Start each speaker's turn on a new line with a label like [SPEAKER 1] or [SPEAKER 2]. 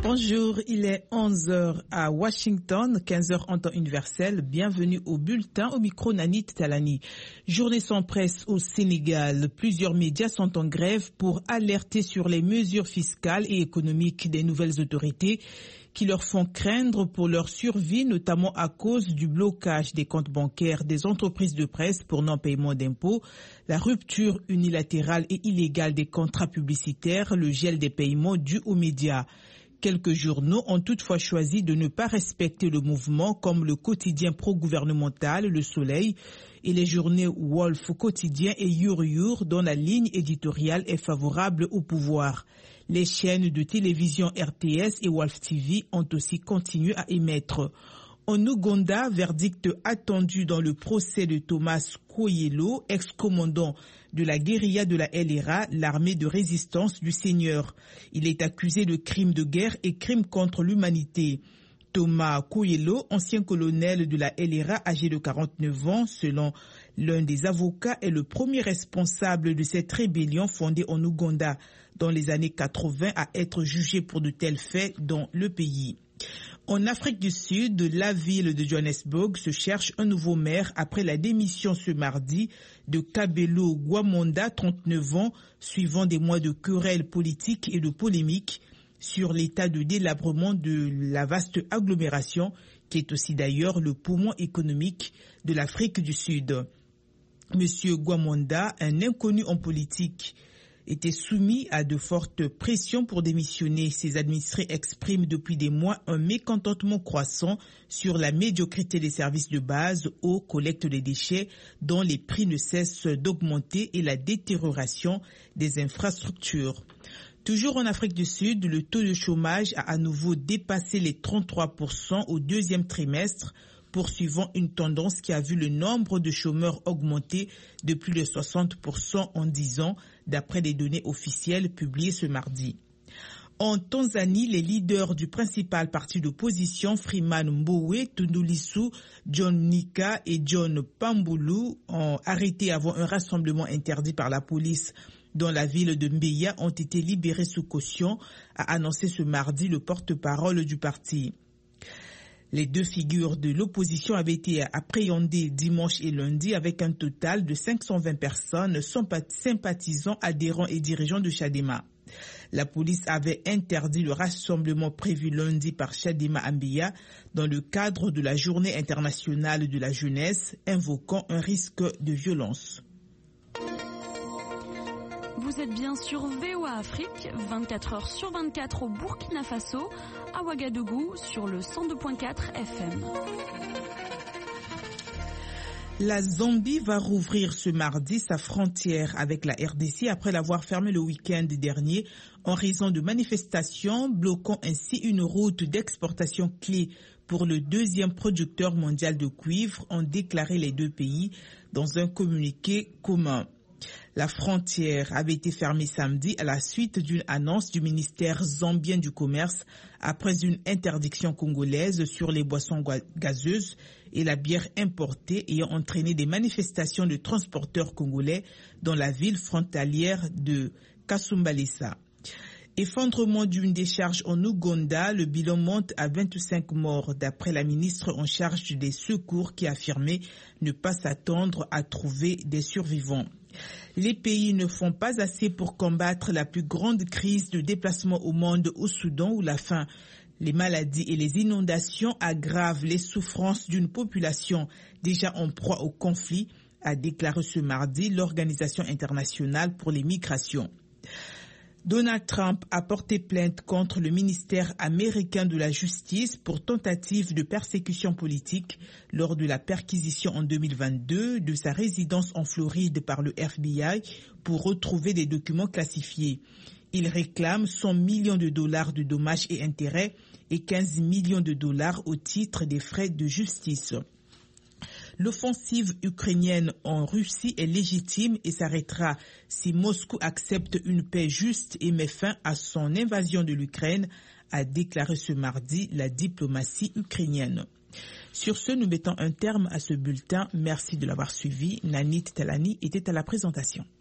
[SPEAKER 1] Bonjour, il est 11h à Washington, 15h en temps universel. Bienvenue au bulletin, au micro Nanit Talani. Journée sans presse au Sénégal. Plusieurs médias sont en grève pour alerter sur les mesures fiscales et économiques des nouvelles autorités qui leur font craindre pour leur survie, notamment à cause du blocage des comptes bancaires des entreprises de presse pour non-paiement d'impôts, la rupture unilatérale et illégale des contrats publicitaires, le gel des paiements dus aux médias. Quelques journaux ont toutefois choisi de ne pas respecter le mouvement, comme le quotidien pro-gouvernemental Le Soleil et les journaux Wolf Quotidien et Yur Yur, dont la ligne éditoriale est favorable au pouvoir. Les chaînes de télévision RTS et Wolf TV ont aussi continué à émettre. En Ouganda, verdict attendu dans le procès de Thomas Koyelo, ex-commandant de la guérilla de la LRA, l'armée de résistance du Seigneur. Il est accusé de crimes de guerre et crimes contre l'humanité. Thomas Koyelo, ancien colonel de la LRA âgé de 49 ans, selon l'un des avocats, est le premier responsable de cette rébellion fondée en Ouganda dans les années 80 à être jugé pour de tels faits dans le pays. En Afrique du Sud, la ville de Johannesburg se cherche un nouveau maire après la démission ce mardi de Kabelo Gwamonda, 39 ans, suivant des mois de querelles politiques et de polémiques sur l'état de délabrement de la vaste agglomération, qui est aussi d'ailleurs le poumon économique de l'Afrique du Sud. Monsieur Gwamonda, un inconnu en politique, était soumis à de fortes pressions pour démissionner. Ses administrés expriment depuis des mois un mécontentement croissant sur la médiocrité des services de base aux collectes des déchets dont les prix ne cessent d'augmenter et la détérioration des infrastructures. Toujours en Afrique du Sud, le taux de chômage a à nouveau dépassé les 33% au deuxième trimestre, poursuivant une tendance qui a vu le nombre de chômeurs augmenter de plus de 60% en 10 ans, d'après les données officielles publiées ce mardi. En Tanzanie, les leaders du principal parti d'opposition, Freeman Mbowe, Tundu Lissu, John Nika et John Pambulu, ont arrêté avant un rassemblement interdit par la police dans la ville de Mbeya, ont été libérés sous caution, a annoncé ce mardi le porte-parole du parti. Les deux figures de l'opposition avaient été appréhendées dimanche et lundi avec un total de 520 personnes, sympathisants, adhérents et dirigeants de Chadema. La police avait interdit le rassemblement prévu lundi par Chadema à Mbeya dans le cadre de la Journée internationale de la jeunesse, invoquant un risque de violence.
[SPEAKER 2] Vous êtes bien sur VOA Afrique, 24 heures sur 24 au Burkina Faso, à Ouagadougou sur le 102.4 FM.
[SPEAKER 1] La Zambie va rouvrir ce mardi sa frontière avec la RDC après l'avoir fermée le week-end dernier en raison de manifestations, bloquant ainsi une route d'exportation clé pour le deuxième producteur mondial de cuivre, ont déclaré les deux pays dans un communiqué commun. La frontière avait été fermée samedi à la suite d'une annonce du ministère zambien du Commerce après une interdiction congolaise sur les boissons gazeuses et la bière importée ayant entraîné des manifestations de transporteurs congolais dans la ville frontalière de Kasumbalesa. Effondrement d'une décharge en Ouganda, le bilan monte à 25 morts d'après la ministre en charge des secours qui affirmait ne pas s'attendre à trouver des survivants. Les pays ne font pas assez pour combattre la plus grande crise de déplacement au monde au Soudan où la faim, les maladies et les inondations aggravent les souffrances d'une population déjà en proie au conflit, a déclaré ce mardi l'Organisation internationale pour les migrations. Donald Trump a porté plainte contre le ministère américain de la Justice pour tentative de persécution politique lors de la perquisition en 2022 de sa résidence en Floride par le FBI pour retrouver des documents classifiés. Il réclame 100 millions de dollars de dommages et intérêts et 15 millions de dollars au titre des frais de justice. L'offensive ukrainienne en Russie est légitime et s'arrêtera si Moscou accepte une paix juste et met fin à son invasion de l'Ukraine, a déclaré ce mardi la diplomatie ukrainienne. Sur ce, nous mettons un terme à ce bulletin. Merci de l'avoir suivi. Nanit Talani était à la présentation.